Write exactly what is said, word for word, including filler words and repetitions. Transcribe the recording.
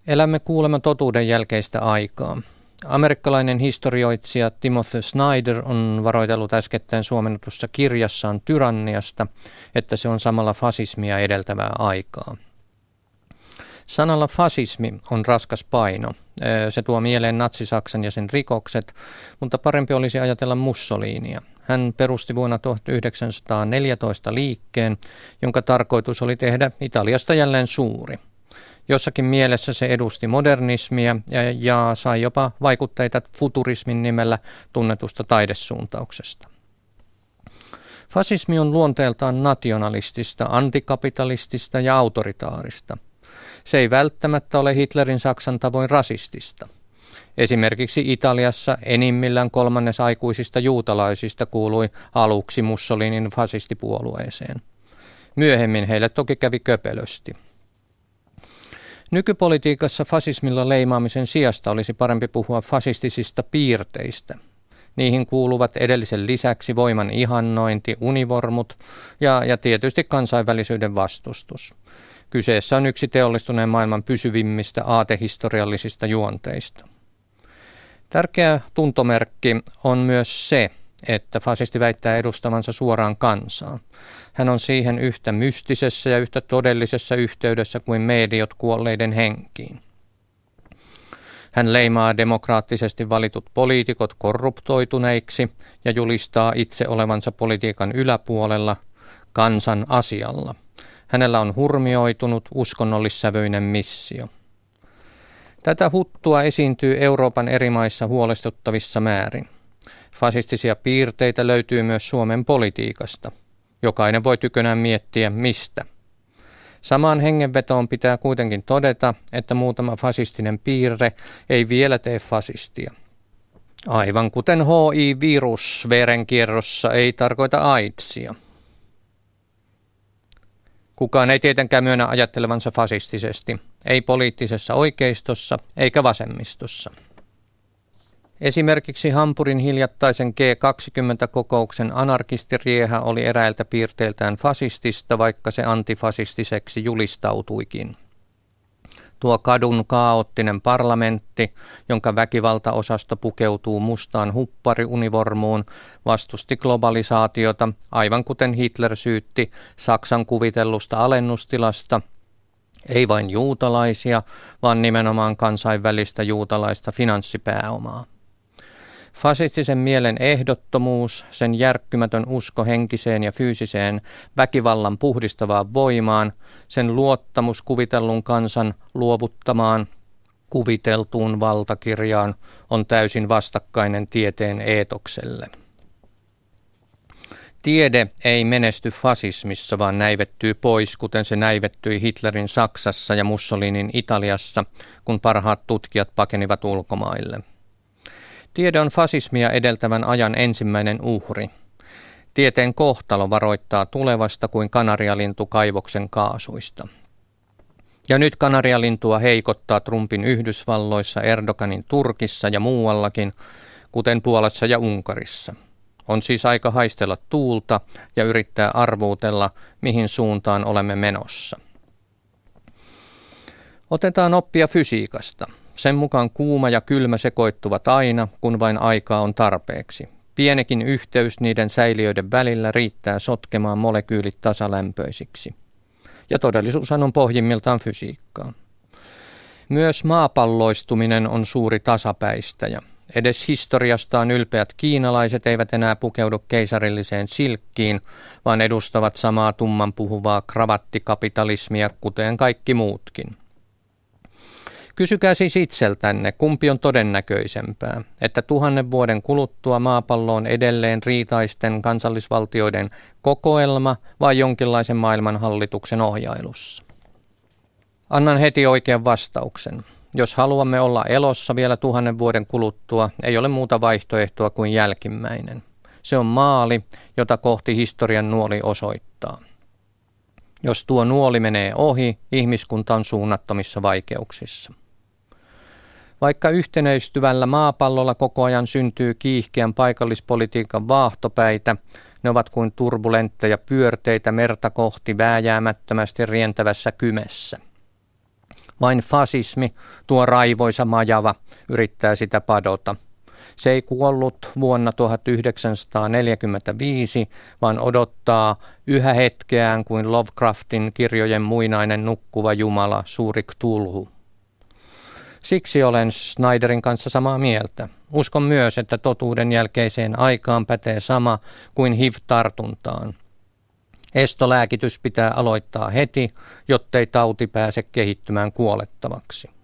Elämme kuulemma totuuden jälkeistä aikaa. Amerikkalainen historioitsija Timothy Snyder on varoitellut äskettäin suomennetussa kirjassaan tyranniasta, että se on samalla fasismia edeltävää aikaa. Sanalla fasismi on raskas paino. Se tuo mieleen natsi-Saksan ja sen rikokset, mutta parempi olisi ajatella Mussolinia. Hän perusti vuonna tuhatyhdeksänsataaneljätoista liikkeen, jonka tarkoitus oli tehdä Italiasta jälleen suuri. Jossakin mielessä se edusti modernismia ja, ja sai jopa vaikutteita futurismin nimellä tunnetusta taidesuuntauksesta. Fasismi on luonteeltaan nationalistista, antikapitalistista ja autoritaarista. Se ei välttämättä ole Hitlerin Saksan tavoin rasistista. Esimerkiksi Italiassa enimmillään kolmannes aikuisista juutalaisista kuului aluksi Mussolinin fasistipuolueeseen. Myöhemmin heille toki kävi köpelösti. Nykypolitiikassa fasismilla leimaamisen sijasta olisi parempi puhua fasistisista piirteistä. Niihin kuuluvat edellisen lisäksi voiman ihannointi, univormut ja, ja tietysti kansainvälisyyden vastustus. Kyseessä on yksi teollistuneen maailman pysyvimmistä aatehistoriallisista juonteista. Tärkeä tuntomerkki on myös se, että fasisti väittää edustavansa suoraan kansaa. Hän on siihen yhtä mystisessä ja yhtä todellisessa yhteydessä kuin mediot kuolleiden henkiin. Hän leimaa demokraattisesti valitut poliitikot korruptoituneiksi ja julistaa itse olevansa politiikan yläpuolella kansan asialla. Hänellä on hurmioitunut uskonnollissävyinen missio. Tätä huttua esiintyy Euroopan eri maissa huolestuttavissa määrin. Fasistisia piirteitä löytyy myös Suomen politiikasta. Jokainen voi tykönään miettiä mistä. Samaan hengenvetoon pitää kuitenkin todeta, että muutama fasistinen piirre ei vielä tee fasistia. Aivan kuten H I-virus verenkierrossa ei tarkoita AIDSia. Kukaan ei tietenkään myönnä ajattelevansa fasistisesti, ei poliittisessa oikeistossa eikä vasemmistossa. Esimerkiksi Hampurin hiljattaisen G kaksikymmentä-kokouksen anarkistirieha oli eräiltä piirteiltään fasistista, vaikka se antifasistiseksi julistautuikin. Tuo kadun kaoottinen parlamentti, jonka väkivaltaosasto pukeutuu mustaan huppariunivormuun, vastusti globalisaatiota, aivan kuten Hitler syytti Saksan kuvitellusta alennustilasta, ei vain juutalaisia, vaan nimenomaan kansainvälistä juutalaista finanssipääomaa. Fasistisen mielen ehdottomuus, sen järkkymätön usko henkiseen ja fyysiseen väkivallan puhdistavaan voimaan, sen luottamus kuvitellun kansan luovuttamaan kuviteltuun valtakirjaan on täysin vastakkainen tieteen eetokselle. Tiede ei menesty fasismissa, vaan näivettyy pois, kuten se näivettyi Hitlerin Saksassa ja Mussolinin Italiassa, kun parhaat tutkijat pakenivat ulkomaille. Tiede on fasismia edeltävän ajan ensimmäinen uhri. Tieteen kohtalo varoittaa tulevasta kuin kanarialintu kaivoksen kaasuista. Ja nyt kanarialintua heikottaa Trumpin Yhdysvalloissa, Erdoganin Turkissa ja muuallakin, kuten Puolassa ja Unkarissa. On siis aika haistella tuulta ja yrittää arvuutella, mihin suuntaan olemme menossa. Otetaan oppia fysiikasta. Sen mukaan kuuma ja kylmä sekoittuvat aina, kun vain aikaa on tarpeeksi. Pienekin yhteys niiden säiliöiden välillä riittää sotkemaan molekyylit tasalämpöisiksi. Ja todellisuushan on pohjimmiltaan fysiikkaa. Myös maapalloistuminen on suuri tasapäistäjä. Edes historiastaan ylpeät kiinalaiset eivät enää pukeudu keisarilliseen silkkiin, vaan edustavat samaa tumman puhuvaa kravattikapitalismia, kuten kaikki muutkin. Kysykää siis itseltänne, kumpi on todennäköisempää, että tuhannen vuoden kuluttua maapallo on edelleen riitaisten kansallisvaltioiden kokoelma vai jonkinlaisen maailmanhallituksen ohjailussa. Annan heti oikean vastauksen. Jos haluamme olla elossa vielä tuhannen vuoden kuluttua, ei ole muuta vaihtoehtoa kuin jälkimmäinen. Se on maali, jota kohti historian nuoli osoittaa. Jos tuo nuoli menee ohi, ihmiskunta on suunnattomissa vaikeuksissa. Vaikka yhtenäistyvällä maapallolla koko ajan syntyy kiihkeän paikallispolitiikan vaahtopäitä, ne ovat kuin turbulentteja pyörteitä merta kohti vääjäämättömästi rientävässä kymessä. Vain fasismi, tuo raivoisa majava, yrittää sitä padota. Se ei kuollut vuonna tuhatyhdeksänsataaneljäkymmentäviisi, vaan odottaa yhä hetkeään kuin Lovecraftin kirjojen muinainen nukkuva jumala, suuri Cthulhu. Siksi olen Snyderin kanssa samaa mieltä. Uskon myös, että totuuden jälkeiseen aikaan pätee sama kuin H I V-tartuntaan. Estolääkitys pitää aloittaa heti, jottei tauti pääse kehittymään kuolettavaksi.